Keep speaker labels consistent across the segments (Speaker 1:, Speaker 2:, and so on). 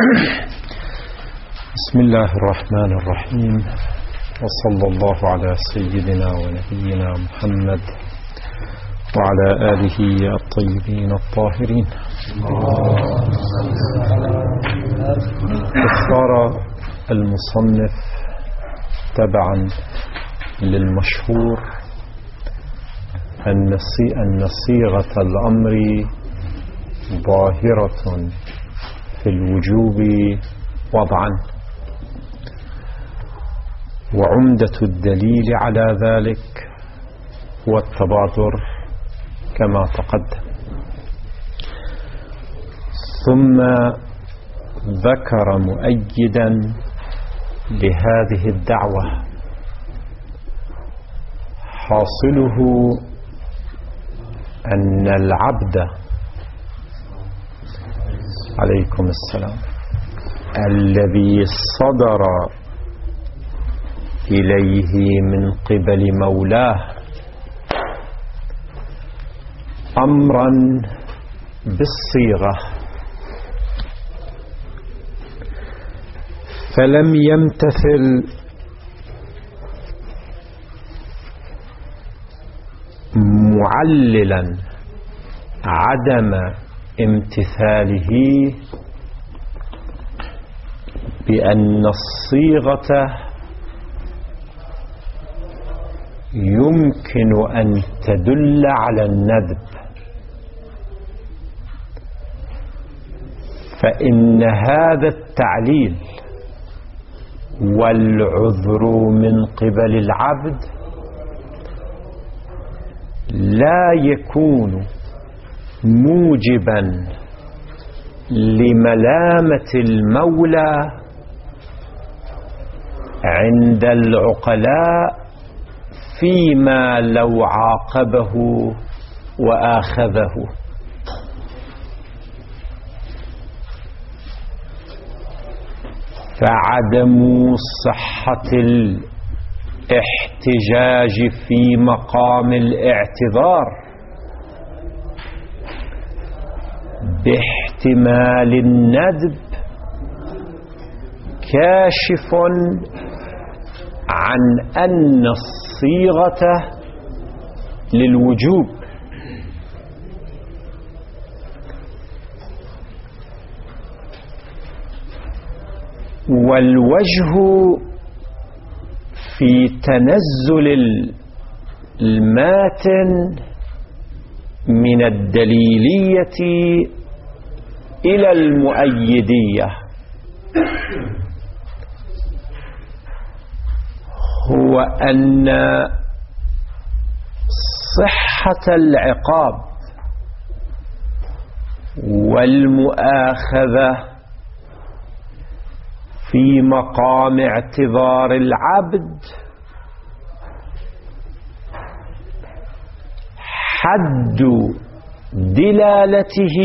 Speaker 1: بسم الله الرحمن الرحيم، وصلى الله على سيدنا ونبينا محمد وعلى آله الطيبين الطاهرين. اختار المصنف تبعا للمشهور أن صيغة الأمر ظاهرة في الوجوب وضعا، وعمدة الدليل على ذلك هو التبادر كما تقدم. ثم ذكر مؤيدا لهذه الدعوة، حاصله أن العبد عليكم السلام الذي صدر إليه من قبل مولاه أمرا بالصيغة فلم يمتثل معللا عدم امتثاله بأن الصيغة يمكن أن تدل على الندب، فإن هذا التعليل والعذر من قبل العبد لا يكون موجبا لملامة المولى عند العقلاء فيما لو عاقبه وآخذه. فعدم صحة الاحتجاج في مقام الاعتذار باحتمال الندب كاشف عن أن الصيغة للوجوب، والوجه في تنزل الماتن من الدليلية إلى المؤيدية هو أن صحة العقاب والمؤاخذة في مقام اعتذار العبد حد دلالته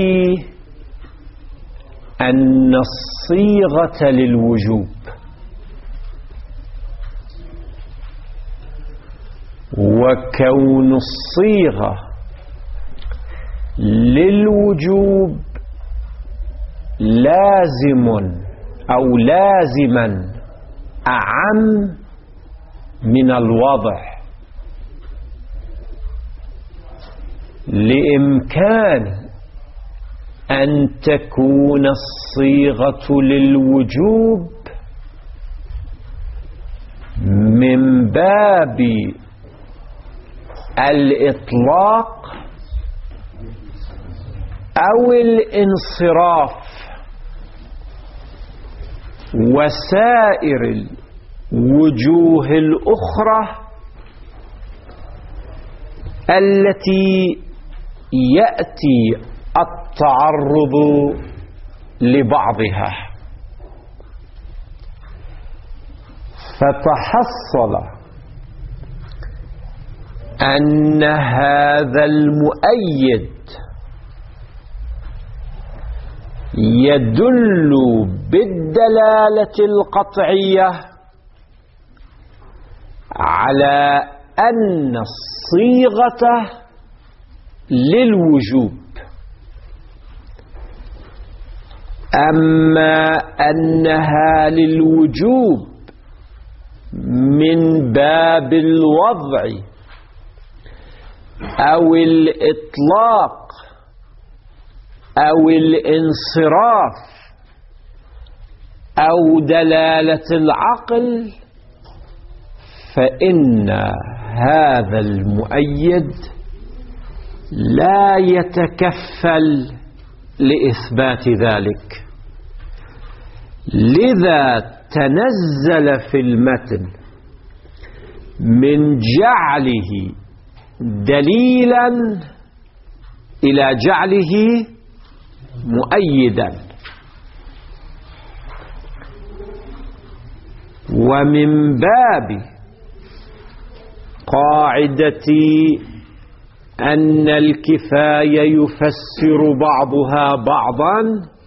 Speaker 1: أن الصيغة للوجوب، وكون الصيغة للوجوب لازم أو لازما أعم من الوضع، لإمكان أن تكون الصيغة للوجوب من باب الإطلاق أو الانصراف، وسائر الوجوه الأخرى التي يأتي التعرض لبعضها. فتحصل أن هذا المؤيد يدل بالدلالة القطعية على أن الصيغة للوجوب، أما أنها للوجوب من باب الوضع أو الإطلاق أو الانصراف أو دلالة العقل، فإن هذا المؤيد لا يتكفل لإثبات ذلك. لذا تنزل في المتن من جعله دليلا إلى جعله مؤيدا. ومن باب قاعدة أن الكفاية يفسر بعضها بعضا،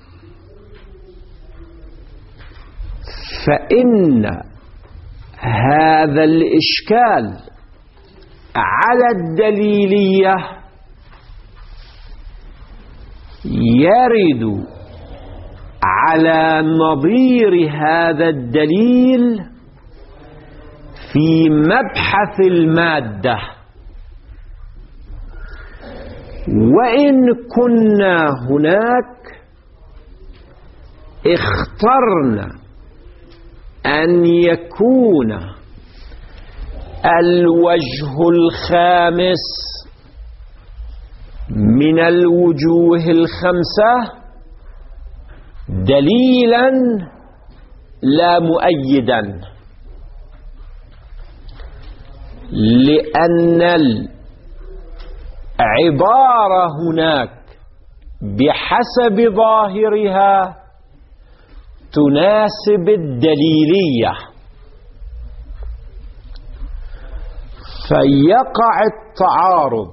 Speaker 1: فإن هذا الإشكال على الدليلية يرد على نظير هذا الدليل في مبحث المادة. وإن كنا هناك اخترنا أن يكون الوجه الخامس من الوجوه الخمسة دليلا لا مؤيدا، لأن العبارة هناك بحسب ظاهرها تناسب الدليلية، فيقع التعارض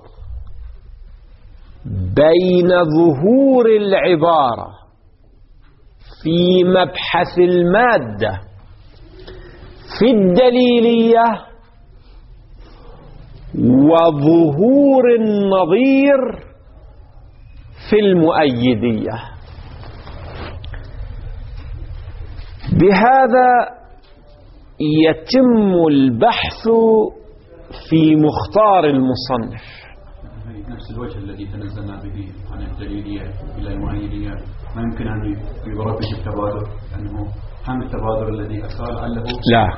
Speaker 1: بين ظهور العبارة في مبحث المادة في الدليلية وظهور النظير في المؤيدية. بهذا يتم البحث في مختار المصنف.
Speaker 2: نفس الوجه الذي تنزلنا به عن الدليلية إلى المؤيدية ما يمكن أن يربط التبادر، أنه هم التبادر الذي أسال له
Speaker 1: لا،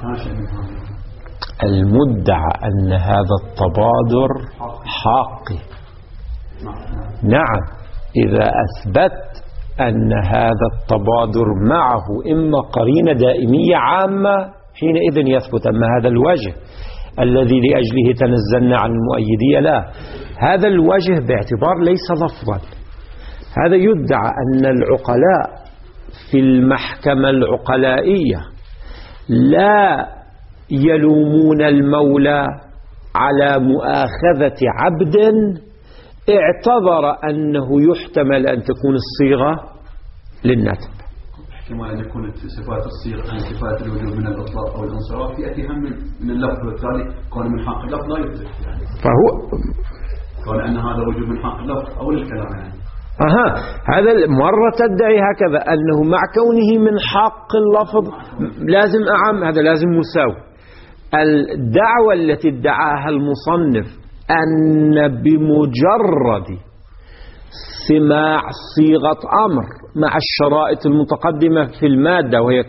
Speaker 1: المدعى أن هذا التبادر حقي. نعم، إذا أثبت أن هذا التبادر معه إما قرينة دائمية عامة حينئذ يثبت. أما هذا الوجه الذي لأجله تنزلنا عن المؤيدية لا، هذا الوجه باعتبار ليس لفظا. هذا يدعى أن العقلاء في المحكمة العقلائية لا يلومون المولى على مؤاخذة عبد اعتبر أنه يحتمل أن تكون الصيغة للنتب.
Speaker 2: احتمال أن يكون صفات الصيغة عن صفات الوجوب من الإطلاق أو الانصراف يأتي هم من اللفظ، وبالتالي كون من حق اللفظ لا يدرك يعني.
Speaker 1: فهو
Speaker 2: كون أن هذا وجوب من حق اللفظ أو الكلام يعني.
Speaker 1: هذا مرة تدعي هكذا أنه مع كونه من حق اللفظ لازم أعم، هذا لازم مساو. الدعوة التي ادعاها المصنف أن بمجرد سماع صيغة أمر مع الشرائط المتقدمة في المادة وهو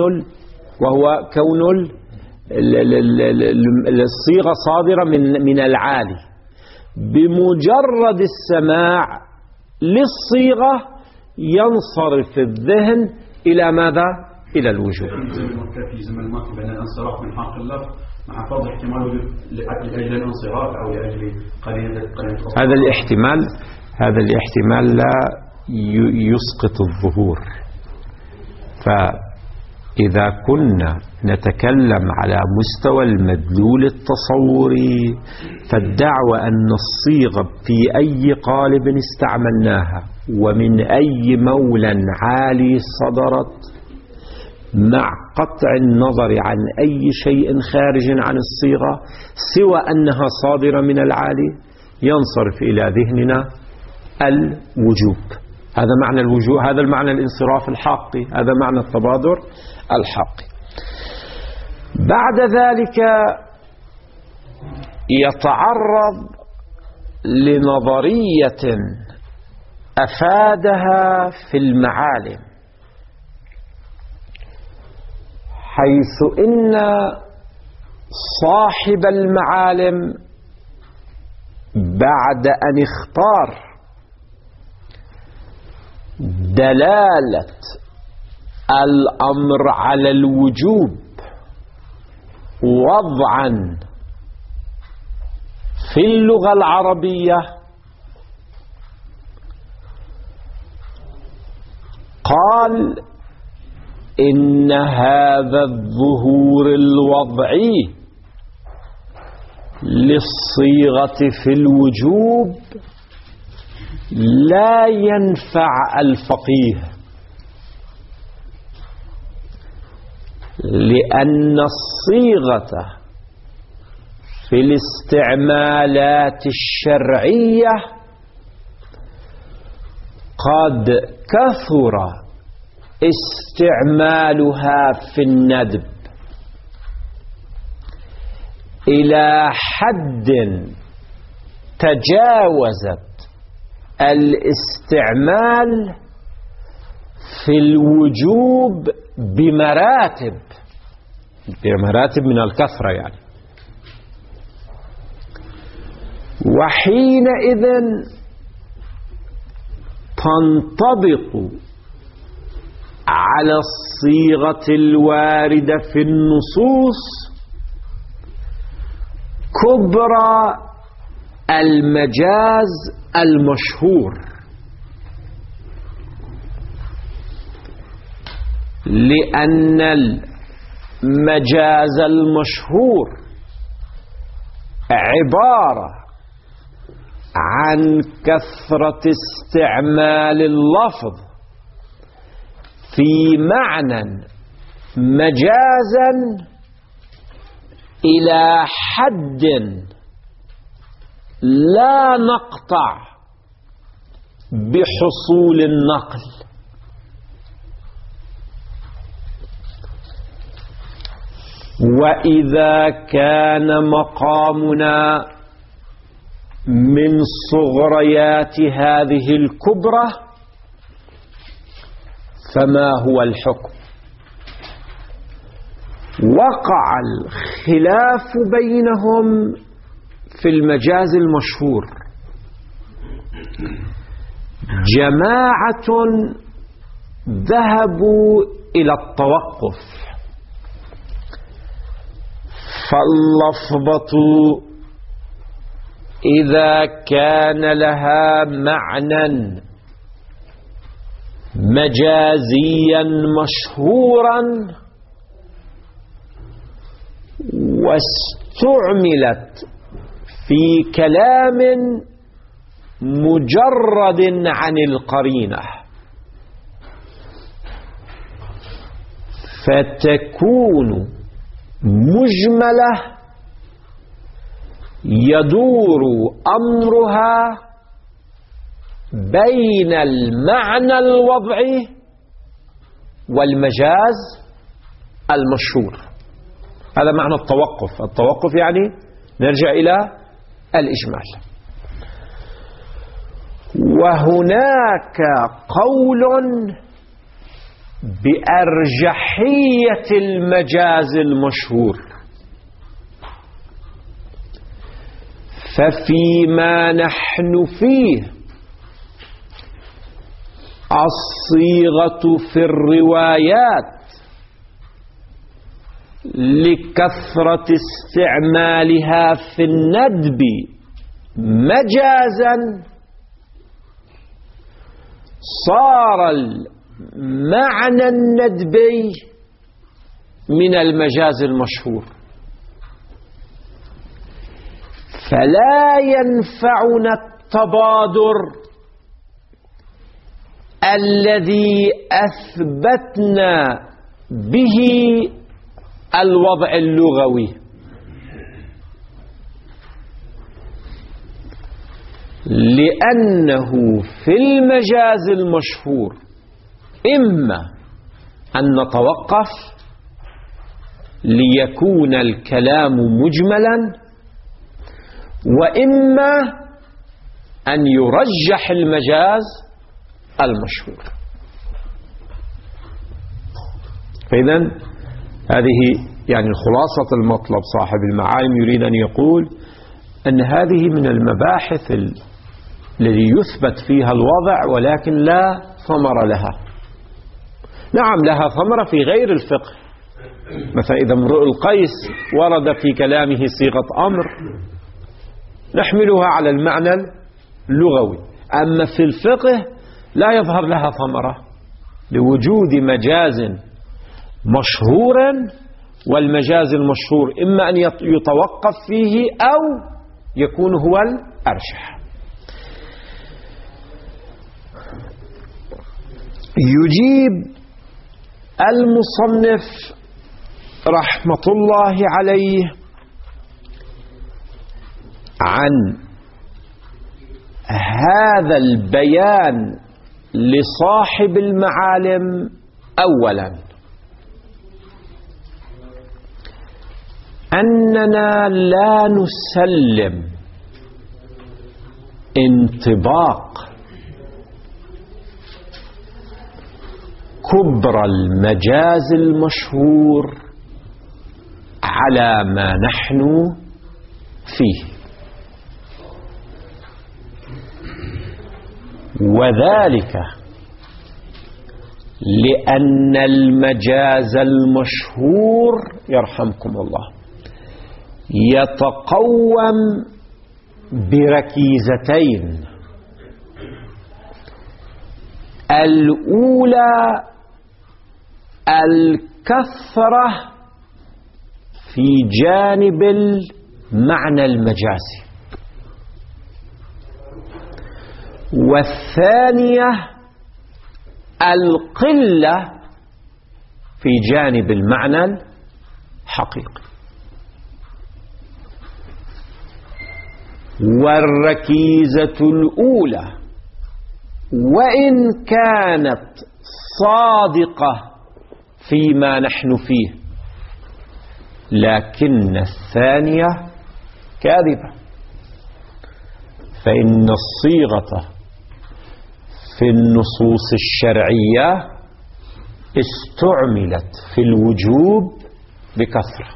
Speaker 1: كون الصيغة صادرة من العالي، بمجرد السماع للصيغة ينصرف الذهن إلى ماذا؟ إلى الوجوب.
Speaker 2: بين الانصراف من حق اللفظ مع فرض احتمال لأجل الانصراف أو لأجل قرينة
Speaker 1: هذا الاحتمال لا يسقط الظهور. فإذا كنا نتكلم على مستوى المدلول التصوري فالدعوة أن الصيغة في أي قالب استعملناها ومن أي مولى عالي صدرت مع قطع النظر عن أي شيء خارج عن الصيغة سوى أنها صادرة من العالي ينصرف إلى ذهننا الوجوب. هذا معنى الوجوه، هذا المعنى الانصراف الحقي، هذا معنى التبادر الحقي. بعد ذلك يتعرض لنظرية أفادها في المعالم، حيث إن صاحب المعالم بعد أن اختار دلالة الأمر على الوجوب وضعا في اللغة العربية، قال إن هذا الظهور الوضعي للصيغة في الوجوب لا ينفع الفقيه، لأن الصيغة في الاستعمالات الشرعية قد كثر استعمالها في الندب إلى حد تجاوزت الاستعمال في الوجوب بمراتب من الكثرة يعني. وحينئذ تنطبق على الصيغة الواردة في النصوص كبرى المجاز المشهور، لأن المجاز المشهور عبارة عن كثرة استعمال اللفظ في معنى مجازا إلى حد لا نقطع بحصول النقل. وإذا كان مقامنا من صغريات هذه الكبرى فما هو الحكم؟ وقع الخلاف بينهم في المجاز المشهور. جماعة ذهبوا إلى التوقف، فاللفظة إذا كان لها معنى مجازيا مشهورا واستعملت في كلام مجرد عن القرينة، فتكون مجملة يدور أمرها بين المعنى الوضعي والمجاز المشهور. هذا معنى التوقف. التوقف يعني نرجع إلى الإجمال. وهناك قول بأرجحية المجاز المشهور، ففيما نحن فيه الصيغة في الروايات لكثرة استعمالها في الندب مجازا صار المعنى الندبي من المجاز المشهور، فلا ينفعنا التبادر الذي أثبتنا به الوضع اللغوي، لأنه في المجاز المشهور إما أن نتوقف ليكون الكلام مجملا، وإما أن يرجح المجاز المشهور. فإذن هذه يعني خلاصة المطلب. صاحب المعالم يريد أن يقول أن هذه من المباحث الذي يثبت فيها الوضع ولكن لا ثمر لها. نعم لها ثمرة في غير الفقه، مثلا إذا امرؤ القيس ورد في كلامه صيغة أمر نحملها على المعنى اللغوي، أما في الفقه لا يظهر لها ثمرة لوجود مجاز مشهور، والمجاز المشهور إما أن يتوقف فيه أو يكون هو الأرجح. يجيب المصنف رحمة الله عليه عن هذا البيان لصاحب المعالم أولا أننا لا نسلم انطباق كبر المجاز المشهور على ما نحن فيه، وذلك لأن المجاز المشهور يرحمكم الله يتقوم بركيزتين. الأولى الكثرة في جانب المعنى المجازي، والثانية القلة في جانب المعنى الحقيقي. والركيزة الأولى وإن كانت صادقة فيما نحن فيه لكن الثانية كاذبة، فإن الصيغة في النصوص الشرعية استعملت في الوجوب بكثرة.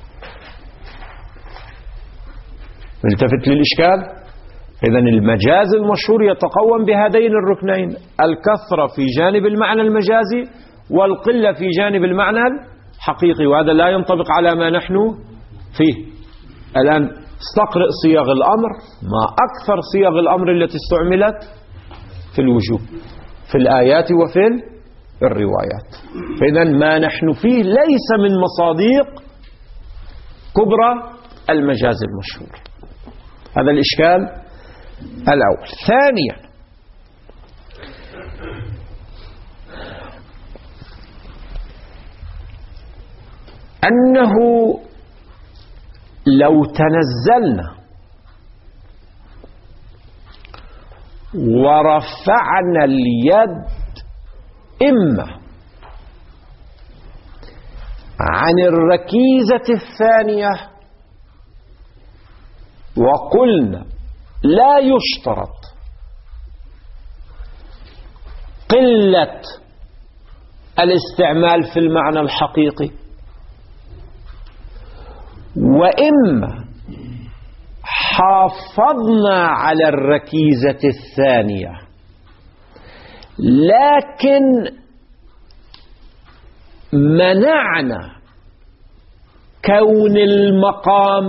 Speaker 1: ملتفت للإشكال؟ إذن المجاز المشهور يتقوم بهذين الركنين، الكثرة في جانب المعنى المجازي والقلة في جانب المعنى الحقيقي، وهذا لا ينطبق على ما نحن فيه الآن. استقرئ صيغ الأمر، ما أكثر صيغ الأمر التي استعملت في الوجوب في الآيات وفي الروايات. فإذن ما نحن فيه ليس من مصادق كبرى المجاز المشهور. هذا الإشكال الأول. ثانيا أنه لو تنزلنا ورفعنا اليد إما عن الركيزة الثانية وقلنا لا يشترط قلة الاستعمال في المعنى الحقيقي، وإما حافظنا على الركيزة الثانية لكن منعنا كون المقام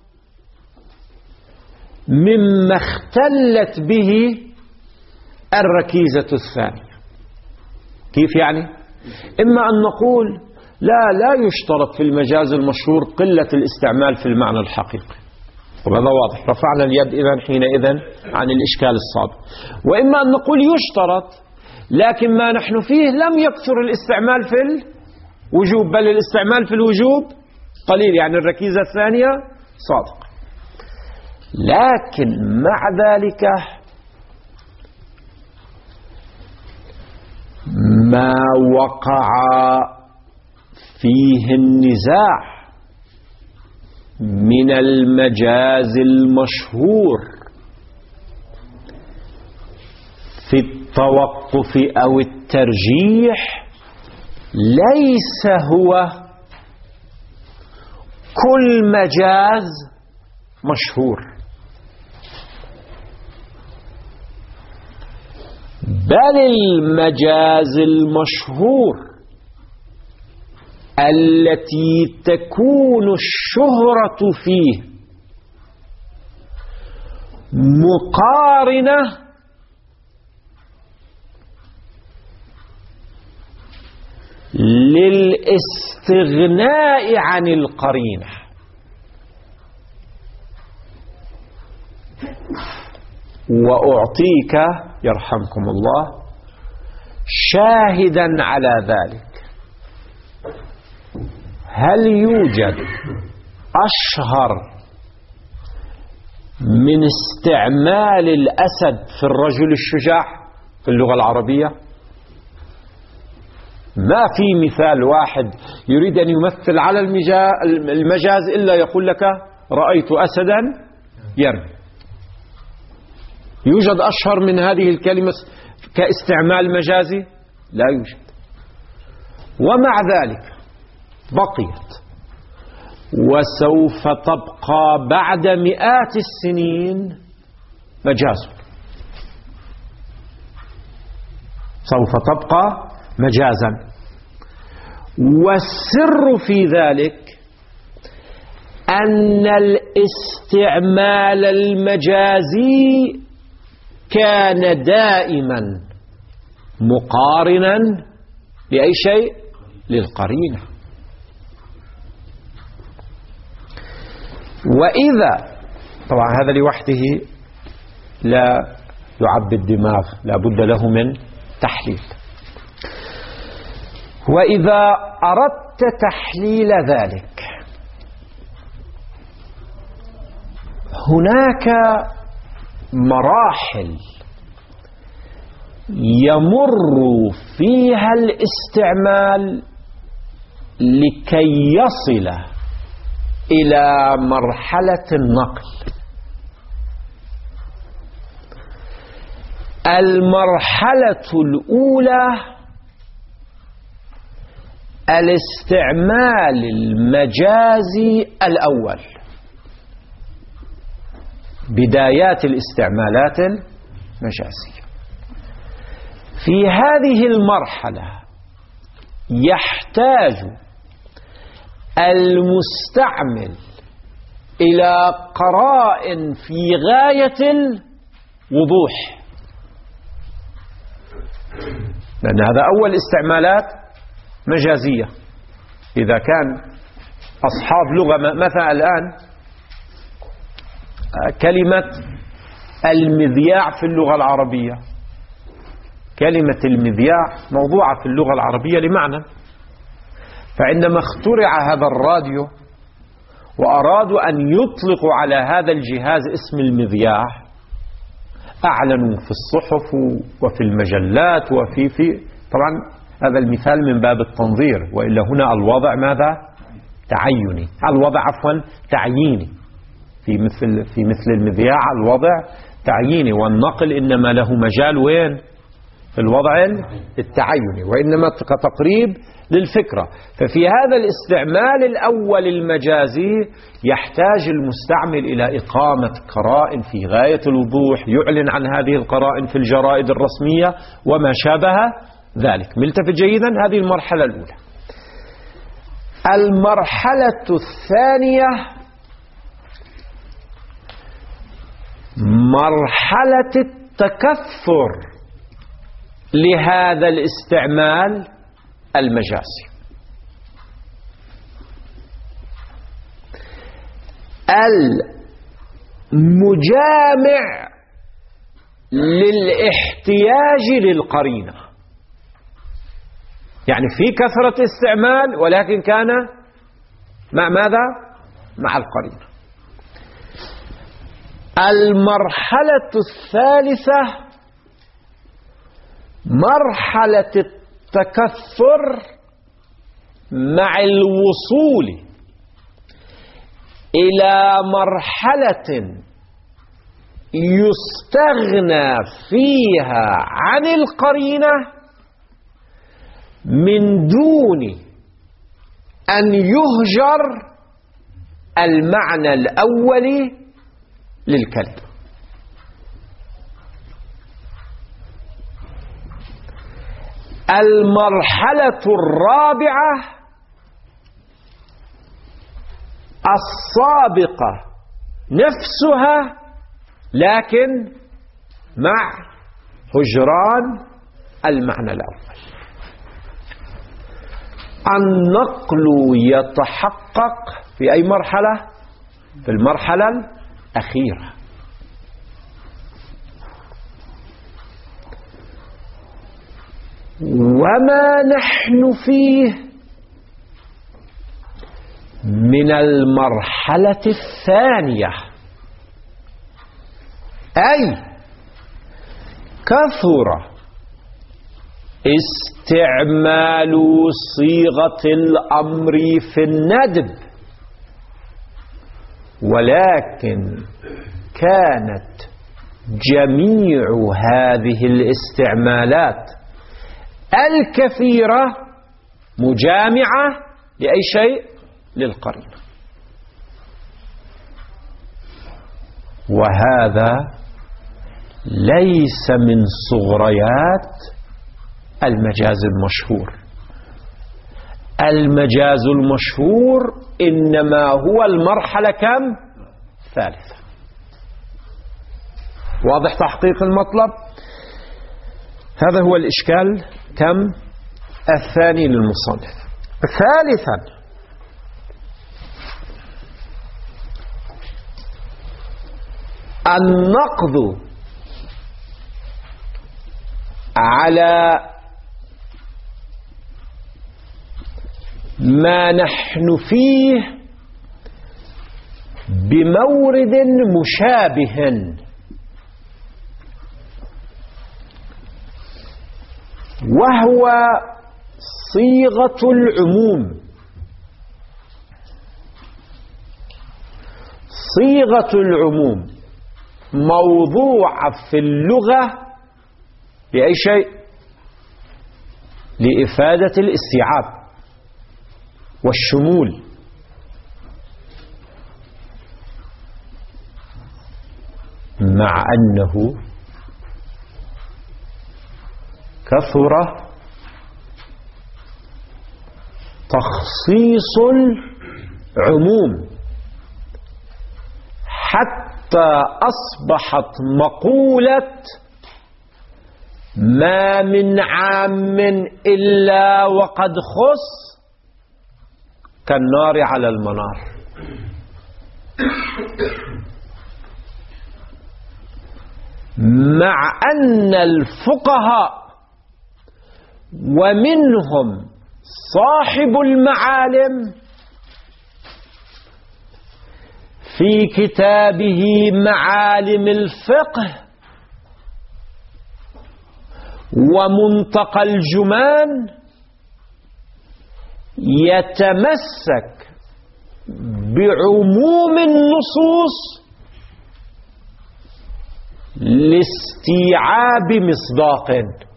Speaker 1: مما اختلت به الركيزة الثانية. كيف يعني؟ إما أن نقول لا يشترط في المجاز المشهور قلة الاستعمال في المعنى الحقيقي، وهذا واضح، رفعنا اليد إذن حينئذ عن الإشكال الصادق. وإما أن نقول يشترط لكن ما نحن فيه لم يكثر الاستعمال في الوجوب، بل الاستعمال في الوجوب قليل، يعني الركيزة الثانية صادق. لكن مع ذلك ما وقع فيه النزاع من المجاز المشهور في التوقف أو الترجيح ليس هو كل مجاز مشهور، بل المجاز المشهور التي تكون الشهرة فيه مقارنة للاستغناء عن القرينة. وأعطيك يرحمكم الله شاهدا على ذلك. هل يوجد أشهر من استعمال الأسد في الرجل الشجاع في اللغة العربية؟ ما في مثال واحد يريد أن يمثل على المجاز إلا يقول لك رأيت أسدا يرمي. يوجد أشهر من هذه الكلمة كاستعمال مجازي؟ لا يوجد. ومع ذلك بقيت وسوف تبقى بعد مئات السنين مجاز، سوف تبقى مجازا. والسر في ذلك أن الاستعمال المجازي كان دائما مقارنا لأي شيء؟ للقرينة. وإذا طبعا هذا لوحده لا يعبي الدماغ، لا بد له من تحليل. وإذا أردت تحليل ذلك هناك مراحل يمر فيها الاستعمال لكي يصل إلى مرحلة النقل. المرحلة الأولى الاستعمال المجازي الأول، بدايات الاستعمالات المجازية. في هذه المرحلة يحتاج المستعمل إلى قرائن في غاية الوضوح، لأن هذا أول استعمالات مجازية. إذا كان أصحاب لغة مثلا الآن كلمة المذياع في اللغة العربية، كلمة المذياع موضوعة في اللغة العربية لمعنى، فعندما اخترع هذا الراديو وأرادوا أن يطلقوا على هذا الجهاز اسم المذياع أعلنوا في الصحف وفي المجلات وفي طبعا هذا المثال من باب التنظير، وإلا هنا الوضع ماذا؟ تعيني، الوضع عفوا تعييني. في مثل المذياع الوضع تعييني، والنقل إنما له مجال وين؟ في الوضع التعيني، وإنما كتقريب للفكرة. ففي هذا الاستعمال الأول المجازي يحتاج المستعمل إلى إقامة قرائن في غاية الوضوح، يعلن عن هذه القرائن في الجرائد الرسمية وما شابه ذلك. ملتفت جيدا؟ هذه المرحلة الأولى. المرحلة الثانية مرحلة التكثر لهذا الاستعمال المجازي. المجامع للاحتياج للقرينة، يعني في كثرة استعمال ولكن كان مع ماذا؟ مع القرينة. المرحلة الثالثة مرحلة التكثر مع الوصول إلى مرحلة يستغنى فيها عن القرينة من دون أن يهجر المعنى الأولي للكلمة. المرحلة الرابعة السابقة نفسها لكن مع هجران المعنى الأول. النقل يتحقق في أي مرحلة؟ في المرحلة الأخيرة. وما نحن فيه من المرحلة الثانية، أي كثر استعمال صيغة الأمر في الندب، ولكن كانت جميع هذه الاستعمالات الكثيرة مجامعة لأي شيء؟ للقرينة. وهذا ليس من صغريات المجاز المشهور. المجاز المشهور إنما هو المرحلة كم؟ ثالثة. واضح تحقيق المطلب؟ هذا هو الإشكال كم؟ الثاني للمصنف. ثالثا النقد على ما نحن فيه بمورد مشابه، وهو صيغة العموم. صيغة العموم موضوعة في اللغة لأي شيء؟ لإفادة الاستيعاب والشمول. مع أنه كثر تخصيص العموم حتى أصبحت مقولة ما من عام إلا وقد خص كالنار على المنار. مع أن الفقهاء ومنهم صاحب المعالم في كتابه معالم الفقه ومنتقى الجمان يتمسك بعموم النصوص لاستيعاب مصداق.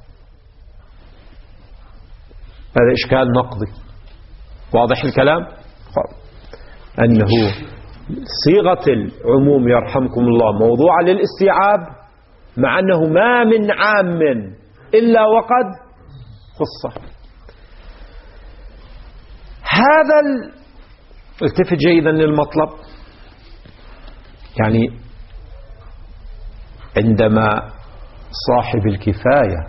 Speaker 1: هذا إشكال نقضي. واضح الكلام؟ أنه صيغة العموم يرحمكم الله موضوعة للاستيعاب، مع أنه ما من عام إلا وقد خصه. هذا التفت جيدا للمطلب. يعني عندما صاحب الكفاية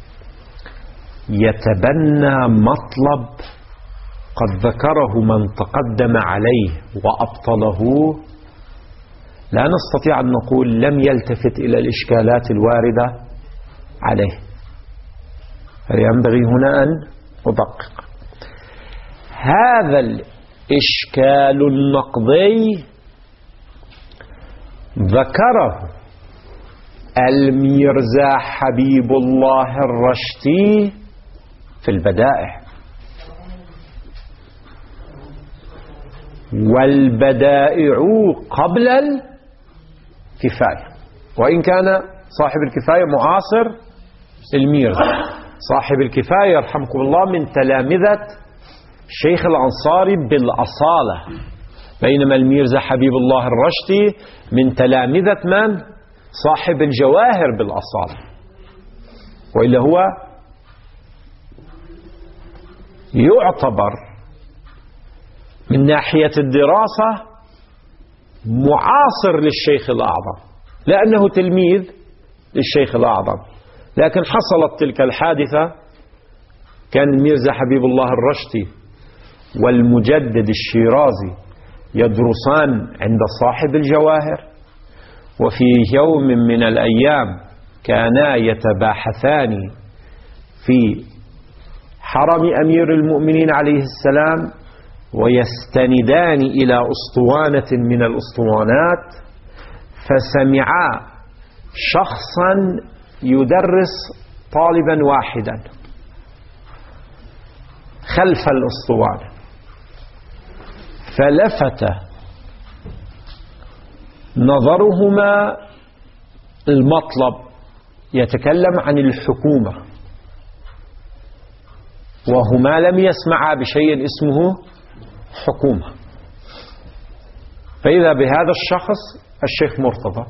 Speaker 1: يتبنى مطلب قد ذكره من تقدم عليه وأبطله، لا نستطيع أن نقول لم يلتفت إلى الإشكالات الواردة عليه. فينبغي هنا أن أدقق. هذا الإشكال النقضي ذكره الميرزا حبيب الله الرشتي في البدائع، والبدائع قبل الكفاية، وإن كان صاحب الكفاية معاصر الميرزا. صاحب الكفاية رحمكم الله من تلامذة الشيخ الأنصاري بالأصالة، بينما الميرزا حبيب الله الرشدي من تلامذة من؟ صاحب الجواهر بالأصالة، وإلا هو يعتبر من ناحية الدراسة معاصر للشيخ الأعظم، لأنه تلميذ للشيخ الأعظم. لكن حصلت تلك الحادثة، كان الميرزا حبيب الله الرشدي والمجدد الشيرازي يدرسان عند صاحب الجواهر، وفي يوم من الأيام كانا يتباحثان في حرم أمير المؤمنين عليه السلام، ويستندان إلى أسطوانة من الأسطوانات، فسمعا شخصا يدرس طالبا واحدا خلف الأسطوانة، فلفت نظرهما المطلب، يتكلم عن الحكومة، وهما لم يسمعا بشيء اسمه حكومة. فإذا بهذا الشخص الشيخ مرتضى،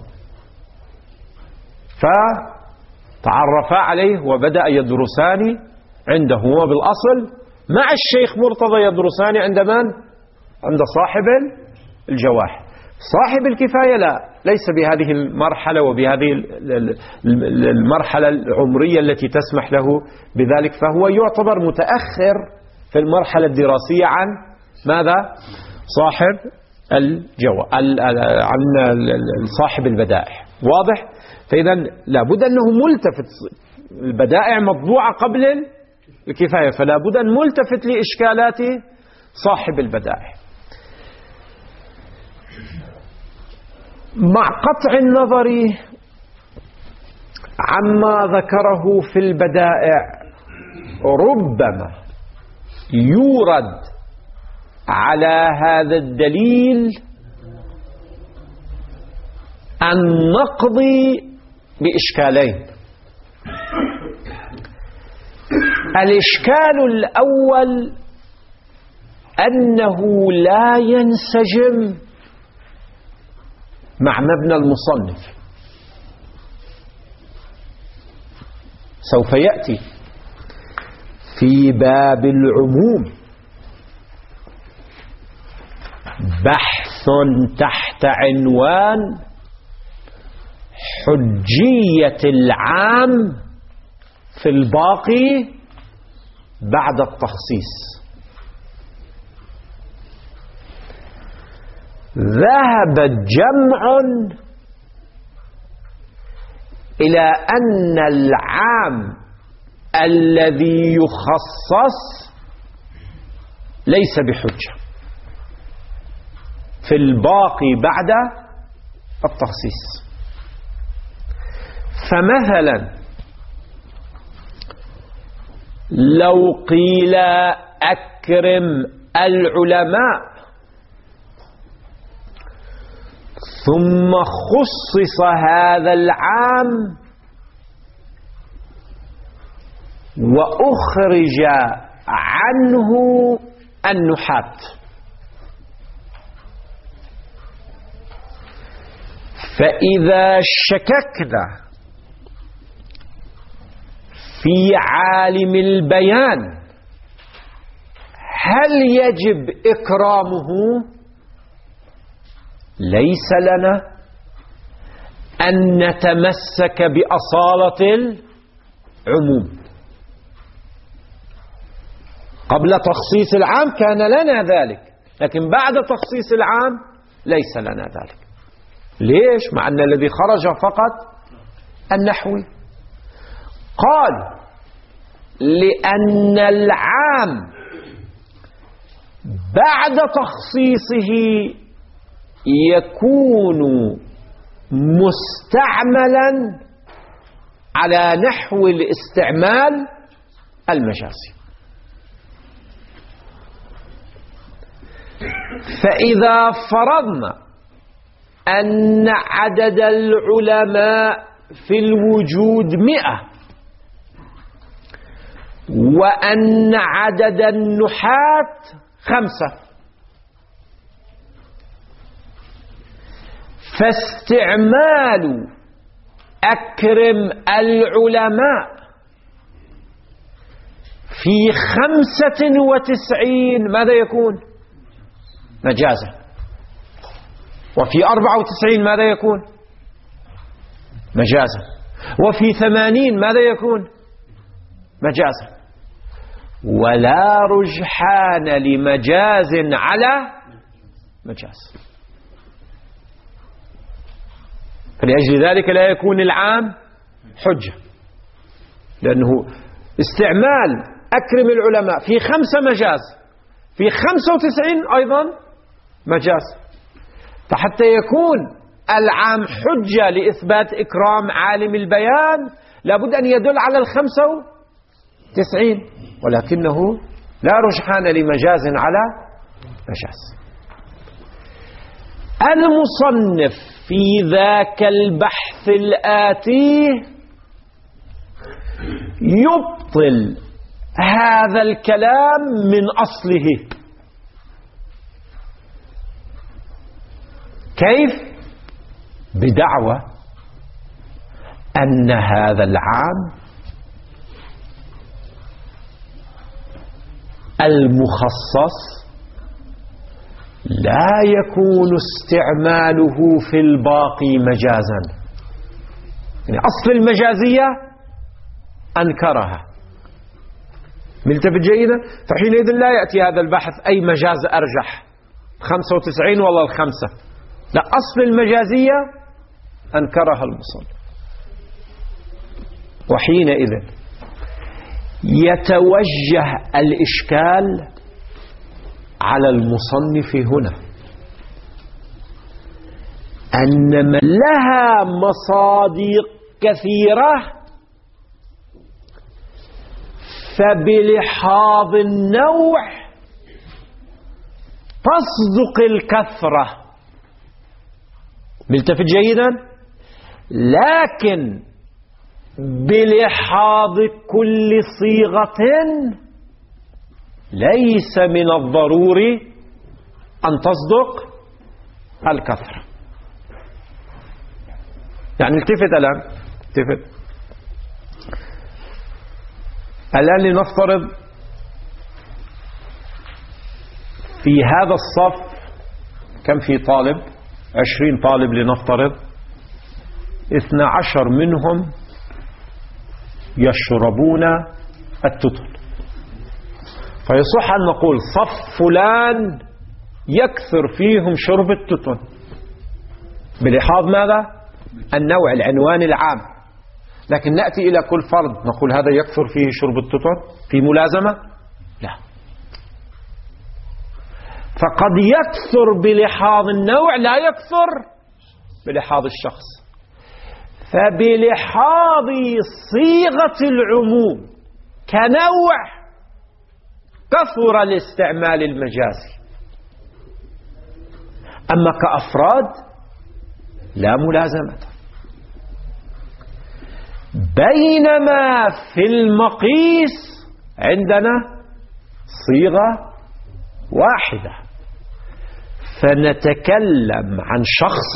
Speaker 1: فتعرفا عليه وبدأ يدرسان عنده. هو بالأصل مع الشيخ مرتضى يدرسان عند من؟ عند صاحب الجواهر. صاحب الكفاية لا، ليس بهذه المرحلة وبهذه المرحلة العمرية التي تسمح له بذلك، فهو يعتبر متأخر في المرحلة الدراسية عن ماذا؟ صاحب عن صاحب البدائع. واضح؟ فإذا لابد أنه ملتفت، البدائع مطبوعة قبل الكفاية، فلا بد أن ملتفت لإشكالات صاحب البدائع. مع قطع النظر عما ذكره في البدائع، ربما يورد على هذا الدليل النقض بإشكالين. الإشكال الأول أنه لا ينسجم مع مبنى المصنف، سوف يأتي في باب العموم بحث تحت عنوان حجية العام في الباقي بعد التخصيص. ذهب جمع إلى أن العام الذي يخصص ليس بحجة في الباقي بعد التخصيص. فمثلا لو قيل أكرم العلماء ثم خصص هذا العام وأخرج عنه النحاة، فإذا شككنا في عالم البيان هل يجب إكرامه؟ ليس لنا أن نتمسك بأصالة العموم. قبل تخصيص العام كان لنا ذلك، لكن بعد تخصيص العام ليس لنا ذلك. ليش؟ مع أن الذي خرج فقط النحوي. قال لأن العام بعد تخصيصه يكون مستعملا على نحو الاستعمال المجازي. فإذا فرضنا أن عدد العلماء في الوجود 100 وأن عدد النحاة 5، فاستعمال أكرم العلماء في 95 ماذا يكون؟ مجازا. وفي 94 ماذا يكون؟ مجازا. وفي 80 ماذا يكون؟ مجازا. ولا رجحان لمجاز على مجاز. فلأجل ذلك لا يكون العام حجة، لأنه استعمال أكرم العلماء في 5 مجاز، في 95 أيضا مجاز. فحتى يكون العام حجة لإثبات إكرام عالم البيان لابد أن يدل على 95، ولكنه لا رجحان لمجاز على مجاز. المصنف في ذاك البحث الآتي يبطل هذا الكلام من أصله. كيف؟ بدعوى أن هذا العام المخصص لا يكون استعماله في الباقي مجازا. يعني أصل المجازية أنكرها. ملتفت جيدا؟ فحينئذ لا يأتي هذا البحث أي مجاز أرجح 95 والله 5، لا، أصل المجازية أنكرها المصنف. وحينئذ يتوجه الإشكال على المصنف هنا أن من لها مصادق كثيرة فبلحاظ النوع تصدق الكثرة. ملتفت جيدا؟ لكن بلحاظ كل صيغة ليس من الضروري أن تصدق الكثرة. يعني التفت الآن، التفت الآن لنفترض في هذا الصف كم في طالب؟ 20 طالب لنفترض، 12 منهم يشربون التتل، فيصح أن نقول صف فلان يكثر فيهم شرب التتل بلحاظ ماذا؟ النوع، العنوان العام. لكن نأتي إلى كل فرد نقول هذا يكثر فيه شرب التتل في ملازمة؟ لا. فقد يكثر بلحاظ النوع، لا يكثر بلحاظ الشخص. فبلحاظ صيغة العموم كنوع كثر الاستعمال المجازي، أما كأفراد لا ملازمة. بينما في المقيس عندنا صيغة واحدة، فنتكلم عن شخص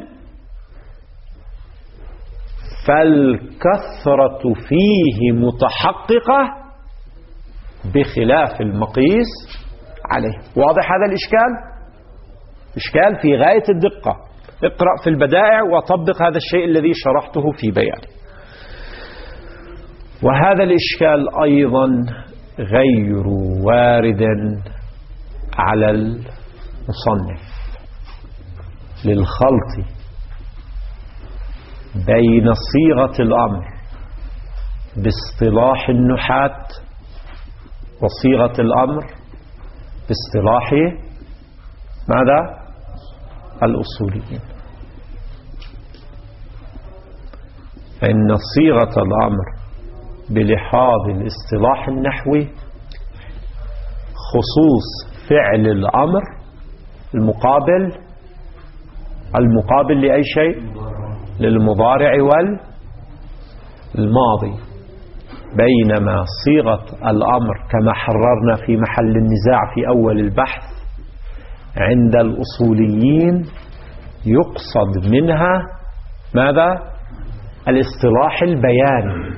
Speaker 1: فالكثرة فيه متحققة بخلاف المقيس عليه. واضح هذا الإشكال؟ إشكال في غاية الدقة. اقرأ في البدائع وطبق هذا الشيء الذي شرحته في بيان. وهذا الإشكال أيضا غير وارد على المصنف للخلط بين صيغة الأمر باصطلاح النحاة وصيغة الأمر باصطلاح ماذا؟ الأصوليين. فإن صيغة الأمر بلحاظ الاصطلاح النحوي خصوص فعل الأمر المقابل لأي شيء؟ للمضارع والماضي. بينما صيغة الأمر كما حررنا في محل النزاع في أول البحث عند الأصوليين يقصد منها ماذا؟ الاصطلاح البياني،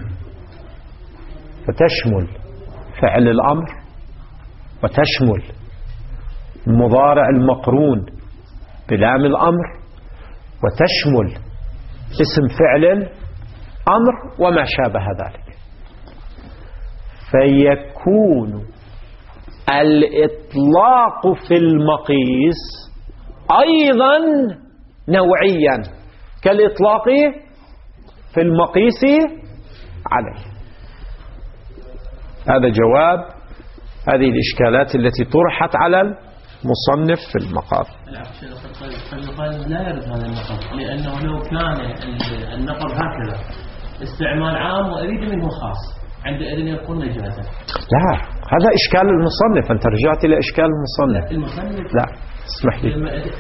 Speaker 1: فتشمل فعل الأمر، وتشمل المضارع المقرون بلام الأمر، وتشمل اسم فعل الأمر وما شابه ذلك. فيكون الإطلاق في المقيس أيضا نوعيا كالإطلاق في المقيس عليه. هذا جواب هذه الإشكالات التي طرحت على المصنف في المقام.
Speaker 3: لا يرد هذا النقل، لأنه لو كان النقل هكذا استعمال عام وأريد منه خاص عندئذ يكون مجازا.
Speaker 1: لا، هذا إشكال المصنف. أنت رجعت إلى إشكال المصنف. لا، اسمح لي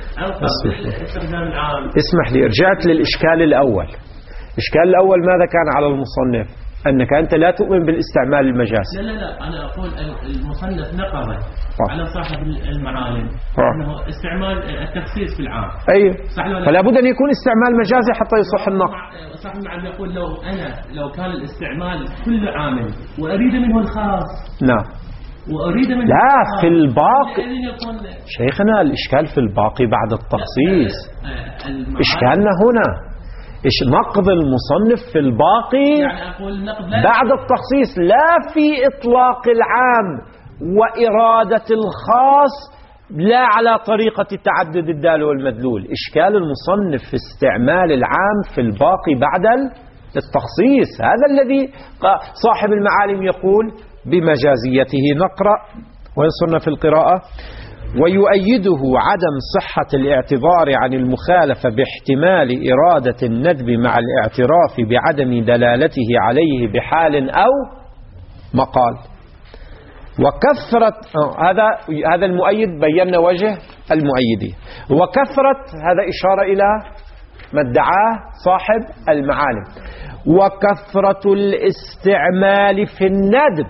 Speaker 1: اسمح لي، رجعت للإشكال الأول. الإشكال الأول ماذا كان على المصنف؟ أنك أنت لا تؤمن بالاستعمال المجازي.
Speaker 3: لا، أنا أقول المصنف نقض على صاحب المعالم أنه استعمال التخصيص في العام.
Speaker 1: أي، فلا بد أن يكون استعمال مجازي حتى يصح النقض.
Speaker 3: صاحب المعالم يقول لو كان الاستعمال كل عامل وأريد منه الخاص.
Speaker 1: نعم.
Speaker 3: وأريد منه
Speaker 1: لا، في الباقي شيخنا الإشكال في الباقي بعد التخصيص. إشكالنا هنا نقض المصنف في الباقي بعد التخصيص، لا في إطلاق العام وإرادة الخاص، لا على طريقة تعدد الدال والمدلول. إشكال المصنف في استعمال العام في الباقي بعد التخصيص، هذا الذي صاحب المعالم يقول بمجازيته. نقرأ وينصرنا في القراءة. ويؤيده عدم صحة الاعتذار عن المخالفة باحتمال إرادة الندب مع الاعتراف بعدم دلالته عليه بحال أو مقال. وكثرة هذا المؤيد بينا وجه المؤيدين. وكثرة هذا إشارة إلى ما ادعاه صاحب المعالم. وكثرة الاستعمال في الندب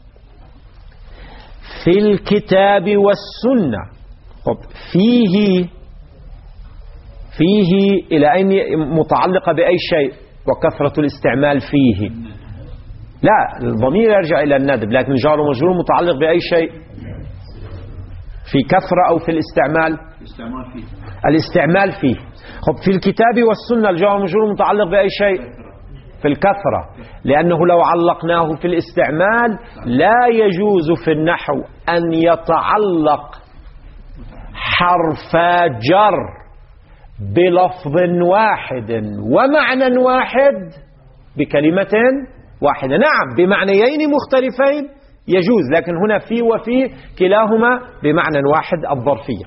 Speaker 1: في الكتاب والسنة فيه إلى أين متعلقة بأي شيء؟ وكثرة الاستعمال فيه، لا، الضمير يرجع إلى الندب، لكن جار ومجرور متعلق بأي شيء؟ في كثرة أو في الاستعمال؟ الاستعمال فيه. في الكتاب والسنة الجار والمجرور متعلق بأي شيء؟ في الكثرة، لأنه لو علقناه في الاستعمال لا يجوز في النحو أن يتعلق حرف جر بلفظ واحد ومعنى واحد بكلمة واحدة. نعم، بمعنيين مختلفين يجوز، لكن هنا في وفي كلاهما بمعنى واحد الظرفية.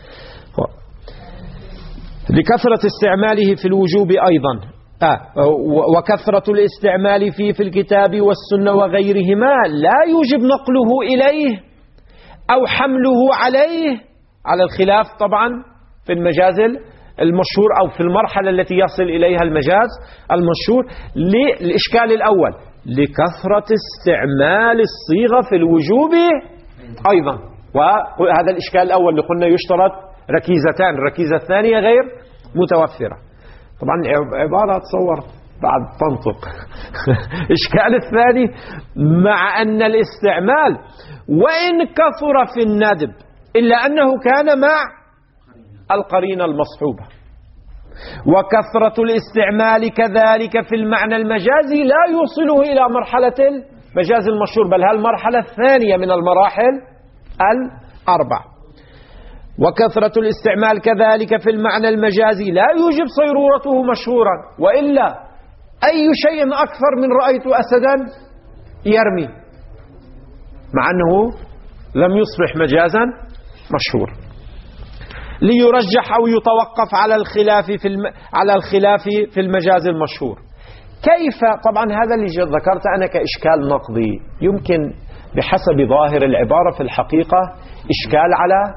Speaker 1: لكثرة استعماله في الوجوب أيضا. وكثرة الاستعمال فيه في الكتاب والسنة وغيرهما لا يوجب نقله إليه أو حمله عليه، على الخلاف طبعا في المجاز المشهور أو في المرحلة التي يصل إليها المجاز المشهور. للإشكال الأول لكثرة استعمال الصيغة في الوجوب أيضا. وهذا الإشكال الأول اللي قلنا يشترط ركيزتان، الركيزة الثانية غير متوفرة. طبعا عبارة تصور بعد تنطق. إشكال الثاني مع أن الاستعمال وإن كثر في الندب إلا أنه كان مع القرينة المصحوبة. وكثرة الاستعمال كذلك في المعنى المجازي لا يوصله إلى مرحلة المجاز المشهور، بل هالمرحلة الثانية من المراحل الأربع. وكثرة الاستعمال كذلك في المعنى المجازي لا يوجب صيرورته مشهورا، وإلا أي شيء أكثر من رأيت أسدا يرمي، مع أنه لم يصبح مجازا مشهور. ليرجح أو يتوقف على الخلاف في المجاز المشهور. كيف؟ طبعا هذا اللي ذكرت أنا كإشكال نقضي، يمكن بحسب ظاهر العبارة في الحقيقة إشكال على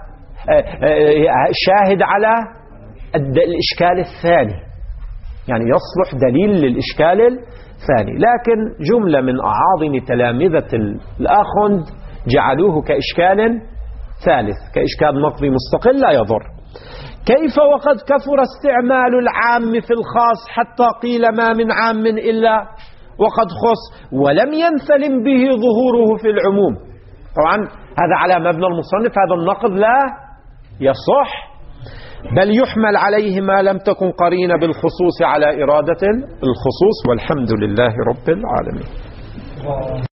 Speaker 1: شاهد على الإشكال الثاني، يعني يصلح دليل للإشكال الثاني. لكن جملة من أعاظم تلامذة الآخوند جعلوه كإشكال ثالث، كإشكال نقضي مستقل لا يضر. كيف وقد كثر استعمال العام في الخاص حتى قيل ما من عام إلا وقد خص ولم ينثلم به ظهوره في العموم. طبعا هذا على مبنى المصنف، هذا النقض لا يصح، بل يحمل عليه ما لم تكن قرينة بالخصوص على إرادة الخصوص. والحمد لله رب العالمين.